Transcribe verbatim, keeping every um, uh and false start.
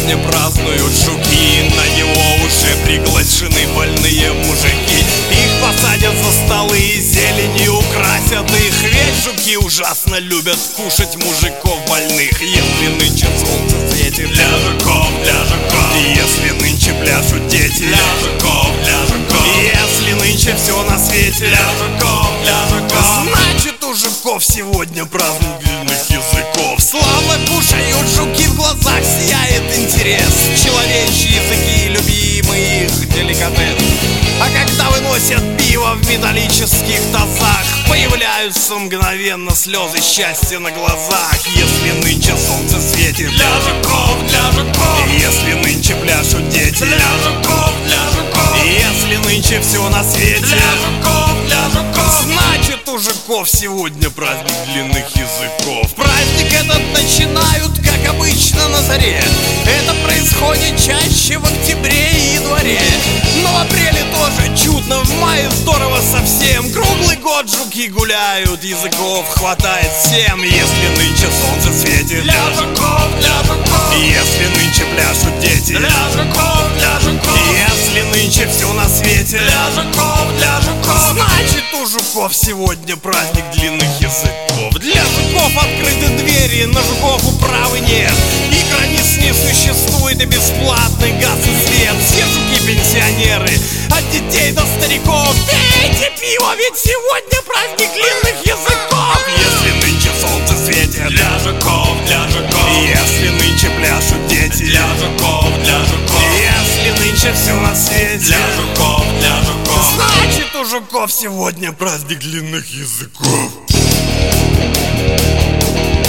сегодня празднуют жуки. На него уже приглашены больные мужики. Их посадят за столы и зеленью украсят их. Ведь жуки ужасно любят кушать мужиков больных. Если нынче солнце светит для жуков, для жуков, если нынче пляшут дети для жуков, для жуков, если нынче все на свете для жуков, для жуков, значит у жуков сегодня праздник длинных языков. Славно кушают жуки, в глазах сияет интерес. Человечьи языки, любимый их деликатес. А когда выносят пиво в металлических тазах, появляются мгновенно слезы счастья на глазах. Если нынче солнце светит для жуков, для жуков, если нынче пляшут дети для жуков, для жуков, если нынче все на свете для жуков, для жуков, значит у жуков сегодня праздник длинных языков. Праздник этот начинают, как обычно, на заре. Это происходит чаще в октябре и январе, но в апреле тоже чудно, в мае здорово совсем. Круглый год жуки гуляют, языков хватает всем. Если нынче солнце светит для жуков, для жуков, если нынче пляшут дети для жуков, для жуков, если нынче все на свете для жуков, для жуков, значит у жуков сегодня праздник длинных языков. Для жуков открыты двери, на жуков управы нет. И границ не существует, и бесплатный газ и свет. Все жуки пенсионеры, от детей до стариков. Пейте пиво, ведь сегодня праздник длинных языков. Если нынче солнце светит для жуков, для жуков, если нынче пляшут дети для жуков, для жуков, если нынче все на свете для жуков, для жуков, значит у жуков сегодня праздник длинных языков.